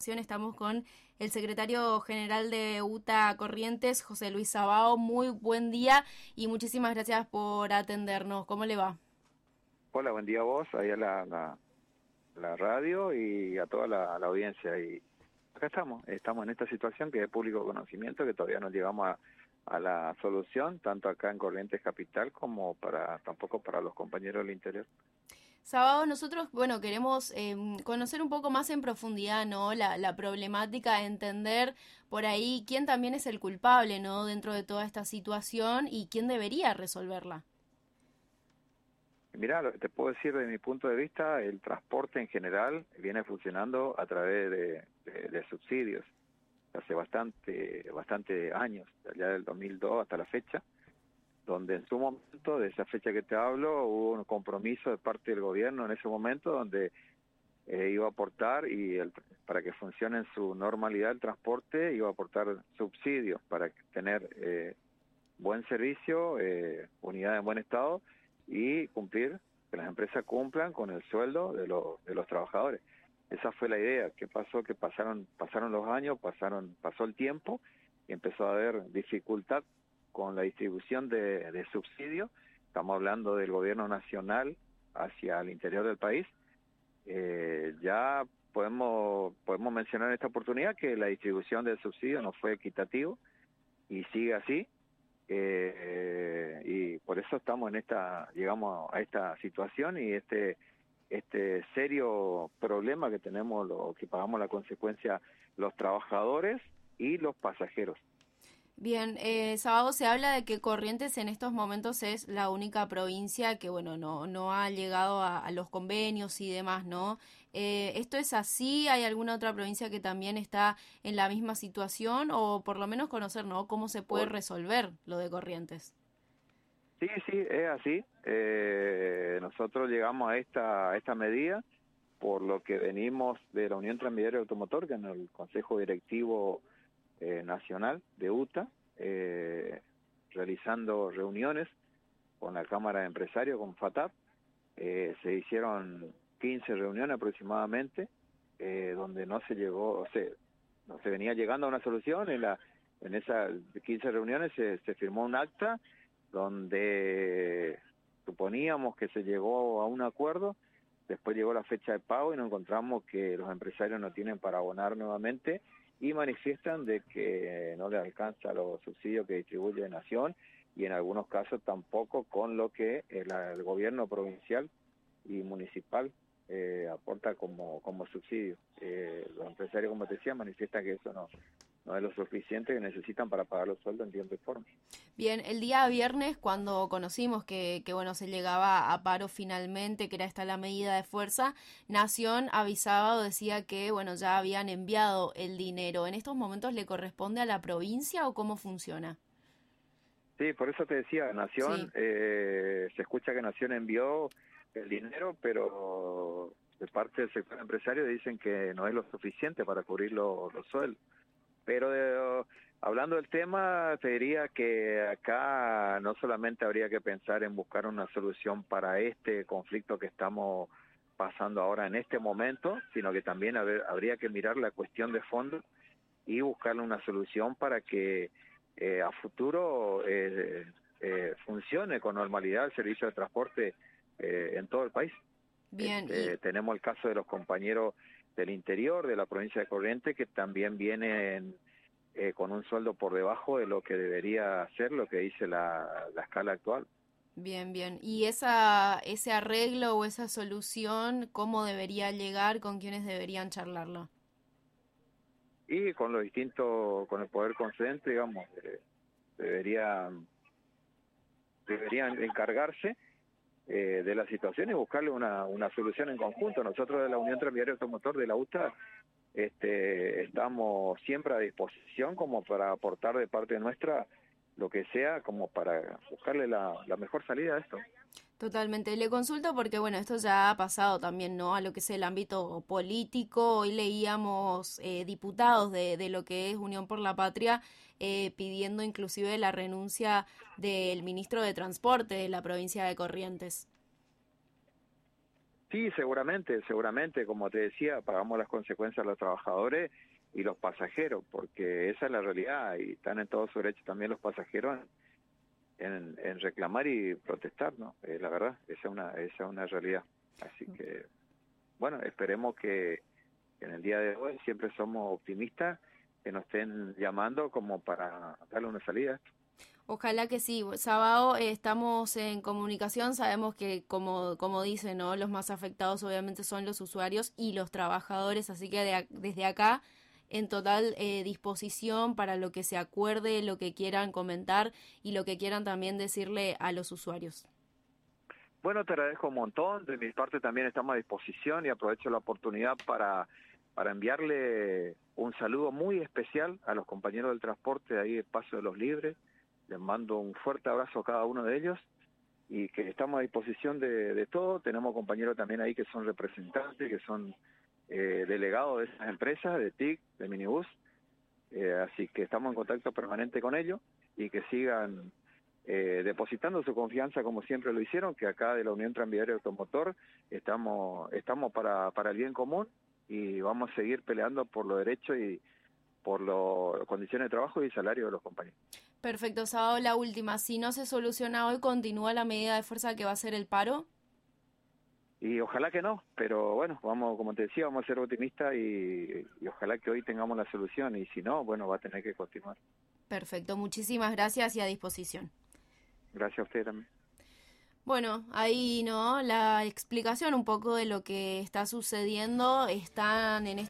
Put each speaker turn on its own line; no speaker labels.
comunicación. Estamos con el secretario general de UTA Corrientes, José Luis Sabao. Muy buen día y muchísimas gracias por atendernos. ¿Cómo le va?
Hola, buen día a vos, ahí a la radio y a toda la audiencia. Y acá estamos en esta situación que es de público conocimiento, que todavía no llegamos a la solución, tanto acá en Corrientes Capital como tampoco para los compañeros del interior.
Sabao, nosotros, bueno, queremos conocer un poco más en profundidad, ¿no? La problemática, entender por ahí quién también es el culpable, ¿no? Dentro de toda esta situación y quién debería resolverla.
Mirá, lo que te puedo decir desde mi punto de vista, el transporte en general viene funcionando a través de subsidios. Hace bastante años, allá del 2002 hasta la fecha, donde en su momento, de esa fecha que te hablo, hubo un compromiso de parte del gobierno en ese momento donde iba a aportar para que funcione en su normalidad el transporte, iba a aportar subsidios para tener buen servicio, unidad en buen estado y que las empresas cumplan con el sueldo de los trabajadores. Esa fue la idea. ¿Qué pasó? Que pasaron los años, pasó el tiempo y empezó a haber dificultad con la distribución de subsidios. Estamos hablando del gobierno nacional hacia el interior del país. Ya podemos mencionar en esta oportunidad que la distribución del subsidio no fue equitativo y sigue así. Y por eso llegamos a esta situación y este serio problema que tenemos, que pagamos la consecuencia los trabajadores y los pasajeros.
Bien, Sabao, se habla de que Corrientes en estos momentos es la única provincia que, bueno, no ha llegado a los convenios y demás, ¿no? ¿Esto es así? ¿Hay alguna otra provincia que también está en la misma situación? O por lo menos conocer, ¿no? ¿Cómo se puede
Por-
resolver lo de Corrientes?
sí, es así. Nosotros llegamos a esta medida por lo que venimos de la Unión Tranviaria Automotor, que en el Consejo Directivo Nacional de UTA, realizando reuniones con la Cámara de Empresarios, con FATAP. Se hicieron 15 reuniones aproximadamente, donde no se llegó, no se venía llegando a una solución. En esas 15 reuniones se firmó un acta donde suponíamos que se llegó a un acuerdo. Después llegó la fecha de pago y nos encontramos que los empresarios no tienen para abonar nuevamente y manifiestan de que no les alcanza los subsidios que distribuye Nación y en algunos casos tampoco con lo que el gobierno provincial y municipal aporta como subsidio. Los empresarios, como te decía, manifiestan que eso no es lo suficiente que necesitan para pagar los sueldos en tiempo y forma.
Bien, el día viernes cuando conocimos que bueno, se llegaba a paro finalmente, que era esta la medida de fuerza, Nación avisaba o decía que bueno, ya habían enviado el dinero. ¿En estos momentos le corresponde a la provincia o cómo funciona?
Sí, por eso te decía,
Sí.
Nación, se escucha que Nación envió el dinero, pero de parte del sector empresario dicen que no es lo suficiente para cubrir los sueldos. Pero hablando del tema, te diría que acá no solamente habría que pensar en buscar una solución para este conflicto que estamos pasando ahora en este momento, sino que también habría que mirar la cuestión de fondo y buscarle una solución para que a futuro funcione con normalidad el servicio de transporte en todo el país.
Bien, y
Tenemos el caso de los compañeros del interior de la provincia de Corrientes que también vienen con un sueldo por debajo de lo que debería ser, lo que dice la escala actual.
bien. ¿Y ese arreglo o esa solución, cómo debería llegar, con quiénes deberían charlarlo?
Y con el poder concedente, digamos, deberían encargarse de la situación y buscarle una solución en conjunto. Nosotros de la Unión Tranviaria Automotor de la UTA estamos siempre a disposición como para aportar de parte nuestra lo que sea como para buscarle la mejor salida a esto.
Totalmente. Le consulto porque, bueno, esto ya ha pasado también, ¿no? A lo que es el ámbito político. Hoy leíamos diputados de lo que es Unión por la Patria pidiendo inclusive la renuncia del ministro de Transporte de la provincia de Corrientes.
Sí, seguramente, como te decía, pagamos las consecuencias a los trabajadores y los pasajeros, porque esa es la realidad y están en todo su derecho también los pasajeros en reclamar y protestar, ¿no? La verdad, esa es una realidad. Así que, bueno, esperemos que en el día de hoy siempre somos optimistas, que nos estén llamando como para darle una salida.
Ojalá que sí. Sábado estamos en comunicación, sabemos que como dice, ¿no? Los más afectados obviamente son los usuarios y los trabajadores, así que desde acá en total disposición para lo que se acuerde, lo que quieran comentar y lo que quieran también decirle a los usuarios.
Bueno, te agradezco un montón, de mi parte también estamos a disposición y aprovecho la oportunidad para enviarle un saludo muy especial a los compañeros del transporte de ahí de Paso de los Libres. Les mando un fuerte abrazo a cada uno de ellos y que estamos a disposición de todo. Tenemos compañeros también ahí que son representantes, que son delegados de esas empresas, de TIC, de Minibús. Así que estamos en contacto permanente con ellos y que sigan depositando su confianza como siempre lo hicieron, que acá de la Unión Tranviaria Automotor estamos para el bien común y vamos a seguir peleando por los derechos y por las condiciones de trabajo y salario de los compañeros.
Perfecto, Sábado, la última. Si no se soluciona hoy, ¿continúa la medida de fuerza que va a ser el paro?
Y ojalá que no, pero bueno, vamos, como te decía, vamos a ser optimistas y ojalá que hoy tengamos la solución y si no, bueno, va a tener que continuar.
Perfecto, muchísimas gracias y a disposición.
Gracias a usted también.
Bueno, ahí no, la explicación un poco de lo que está sucediendo están en